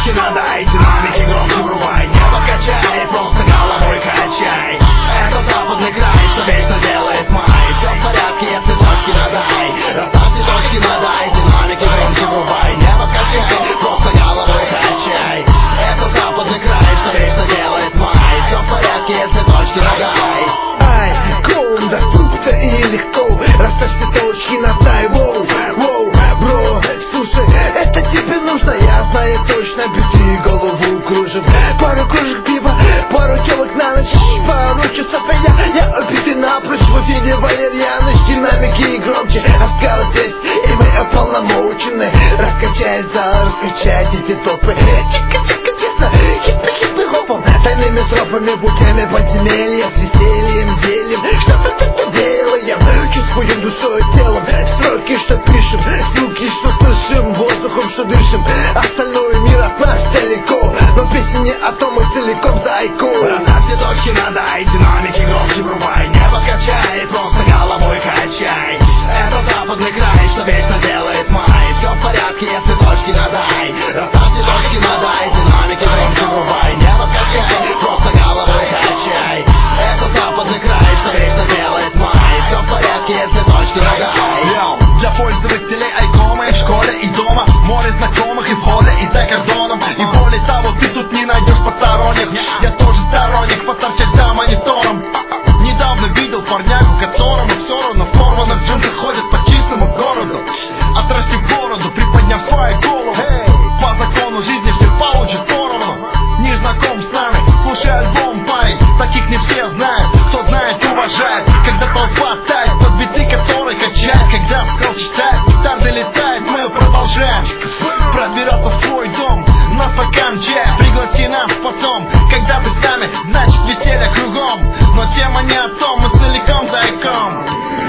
точки надай, динамики громче врубай, небо качай, просто головой качай. Это западный край, что вечно делает май. Все в порядке, если точки надай. Расставьте точки надай, динамики громче врубай, небо качай, просто головой качай. Это западный край, что вечно делает май. Все в порядке, если точки надай. Ай, клоун, доступно и легко. Расставьте точки надай, воу, воу, бро. Слушай, это тебе нужно, я знаю точно, биты голову кружит. Пару кружек пива, пару телок на ночь, пару часов я убитый напрочь. В эфире валерьяны, динамики громче, раскал здесь, и мы ополномочены. Раскачай зал, раскачайте эти толпы. Чика-чика, честно, хиппи-хиппи хопом, тайными тропами, путями подземелья, с весельем, зельем. Что-то тут делаем, чувствуем душой и телом. Строки, что пишем, звуки, что слышим, воздухом, что дышим. Остальной мир от нас далеко, но песня не о том, мы целиком за айку. Расставьте точки надай, динамики громче врубай, небо качай, просто головой качай. Это западный край, что вечно делает май. Все в порядке, если точки надай. Расставьте точки надай, динамики громче врубай, небо качай, просто головой качай. Это западный край, что вечно делает май. Все в порядке, если точки надай. Для пользователей айкома и в школе, и дома. Море знакомых и в холле, и за кордоном. И более того, ты тут не найдешь посторонних. Я тоже сторонник поторчать за монитором. Недавно видел парнягу, которому все равно в порванных джинсах ходят по чистому городу. Отрастив бороду, приподняв свою голову. По закону жизни все получат поровну. Не знаком с нами, слушай альбом, парень. Таких не все знают, кто знает, уважает. Когда толпа тает под биты, которые качает. Когда скролл читает, гитар долетает, мы продолжаем пробираться в твой дом на стакан чая. Пригласи нас потом, когда ты с нами, значит веселье кругом. Но тема не о том, мы целиком за айком.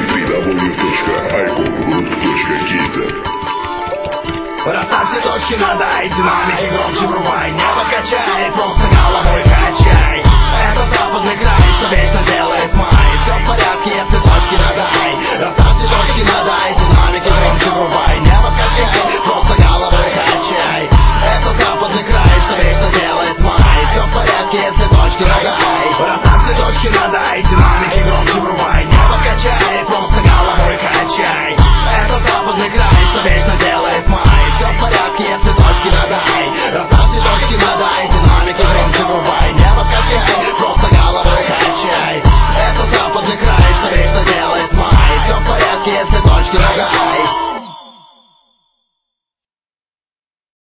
www.icon.kz. Расставьте точки надай, динамики громче врубай, небо качай, просто головой качай. Это западный край, что вечно делает май. Все в порядке, если точки надай. Расставьте точки надай, динамики громче врубай, небо качай, просто головой качай. Это западный край, что вечно делает май. Все в порядке, если точки надай. Расставьте точки надай, динамики громче врубай, небо качай, просто головой качай. Это западный край, что вечно делает май. Все в порядке, если точки надай. Расставьте точки надай, динамики громче врубай, небо качай, просто головой качай. Это западный край, что вечно делает май. Все в порядке, если точки надай.